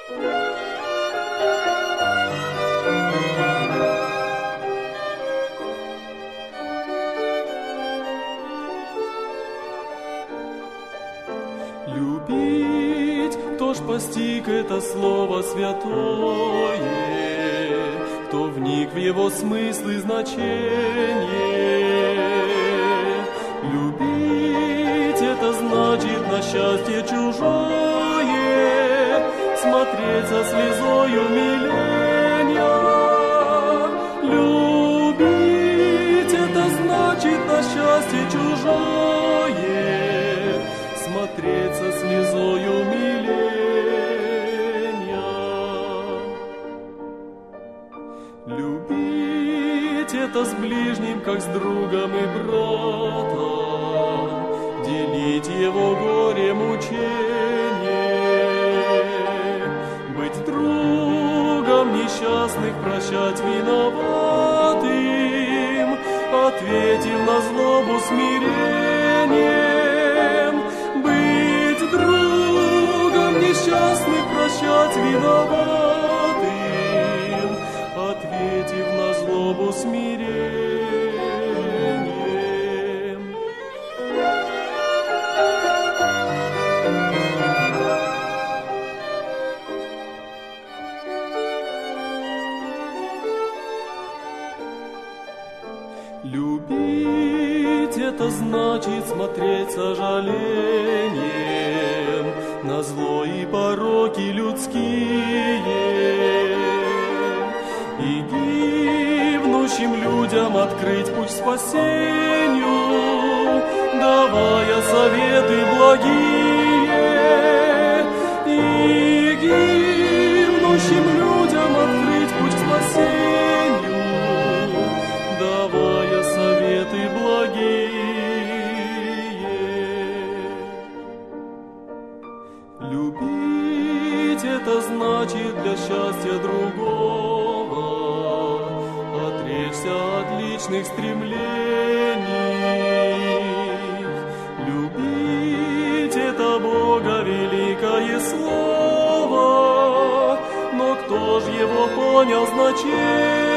Любить, кто ж постиг это слово святое, кто вник в его смысл и значение. Любить — это значит на счастье чужое смотреть со слезой умиления. Любить — это значит на счастье чужое смотреть со слезой умиления. Любить — это с ближним, как с другом и братом, делить его горе, мучение, быть другом несчастных, прощать виноватым, ответив на злобу смирением, быть другом несчастных, прощать виноватым, ответив на злобу смирением. Любить — это значит смотреть с сожалением на зло и пороки людские, и гибнущим людям открыть путь к спасению, давая советы благие, и гибнущим людям открыть путь к спасению, давая советы благие. Любить — это значит для счастья другого отречься от личных стремлений. Любить — это Бога великое слово, но кто ж его понял значение?